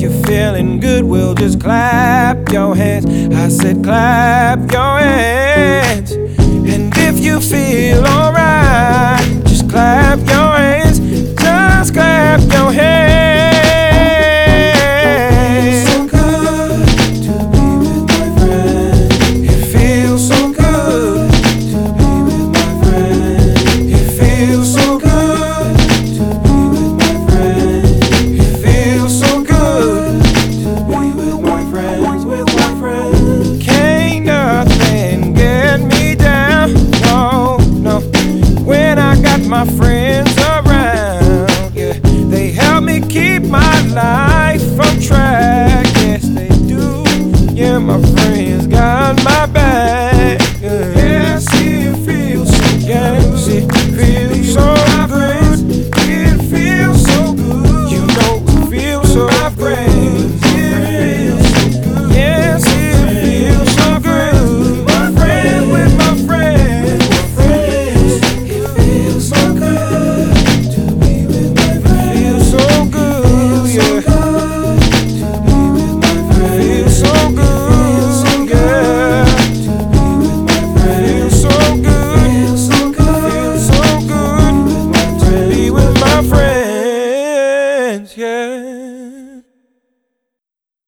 you're feeling good, well, just clap your hands. I said clap your hands. And if you feel alright, just clap your hands. Just clap your hands. So good to be with my friend. It feels so good to be with my friend. It feels so good to be with my friend. It feels so good to be with my friends, with my friends. Can't nothing get me down, no, no. When I got my friends around, yeah, they help me keep my life on track. Yes, they do. Yeah, my friends got my back. Yeah, yes, it feels so good. Yes, it feels so good. It feels so good. You know it feels so great. Yes, it feels so good. My friend with my friends. It feels so good to be with my friends. Feels so good, yeah. To be with my friends. Feels so good, yeah. To be with my friends. Feels so good.